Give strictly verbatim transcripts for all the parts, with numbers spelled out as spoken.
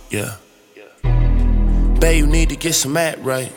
Yeah. Babe, you need to get some act right.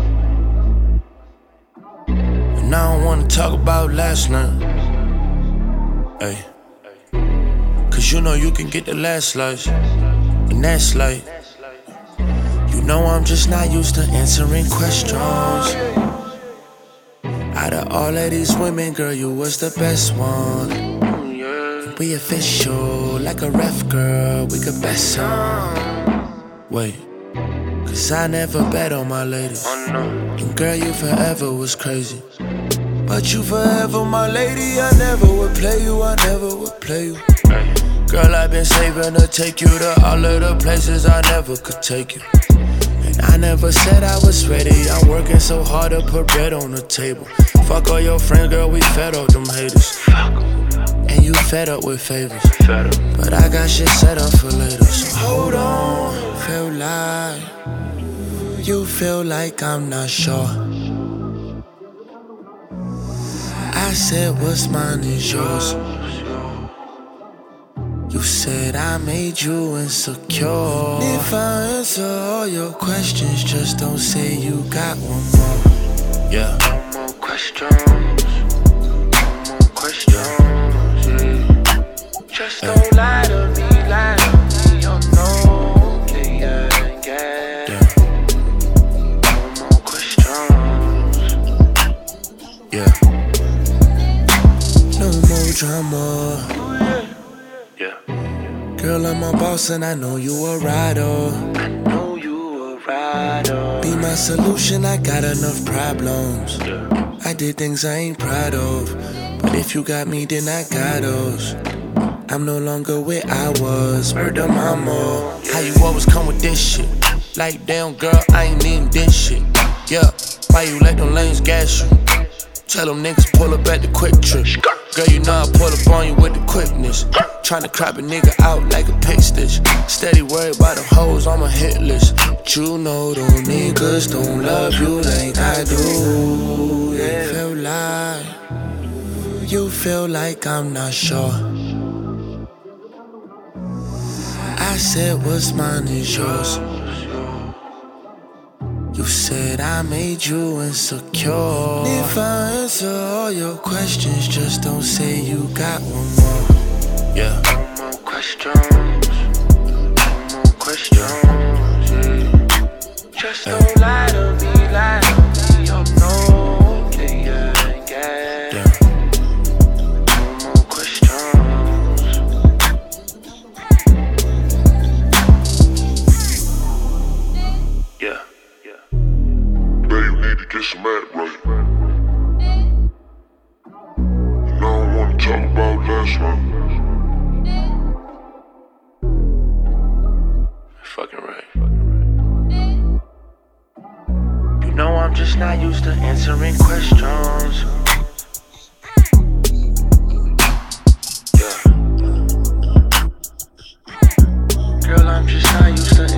And I don't wanna talk about last night. Ay. Cause you know you can get the last slice, and that's like, you know I'm just not used to answering questions. Out of all of these women, girl, you was the best one. We official, like a ref, girl, we could bet some. Wait, cause I never bet on my ladies. And girl, you forever was crazy. But you forever my lady, I never would play you, I never would play you. Girl, I've been saving to take you to all of the places I never could take you. And I never said I was ready, I'm working so hard to put bread on the table. Fuck all your friends, girl, we fed up them haters. And you fed up with favors, but I got shit set up for later. So hold on, feel like you feel like I'm not sure. I said what's mine is yours. You said I made you insecure. If I answer all your questions, just don't say you got one more. Yeah. No more questions. No more questions. Just don't lie to me, lie to me, oh no. Yeah, yeah, yeah. Yeah. No more questions. Yeah. No more drama. Yeah. Girl, I'm a boss and I know you a rider. I know you a rider. Be my solution, I got enough problems. Yeah. I did things I ain't proud of, but if you got me, then I got those. I'm no longer where I was, murder mama. How you always come with this shit? Like damn girl, I ain't in this shit. Yeah, why you let them lanes gas you? Tell them niggas pull up at the quick trip. Girl, you know I pull up on you with the quickness. Tryna crop a nigga out like a pick stitch. Steady worried about them hoes on my hit list. But you know them niggas don't love you like I do. Yeah. Feel like you feel like I'm not sure. I said what's mine is yours. You said I made you insecure. If I answer all your questions, just don't say you got one more. Yeah. No more questions. No more questions. Yeah. Just don't lie to me, lie to me, oh no. Yeah, yeah, yeah. Yeah. No more questions. Yeah. Get some act right. You know I don't wanna talk about last night. Fucking right. You know I'm just not used to answering questions. Yeah. Girl, I'm just not used to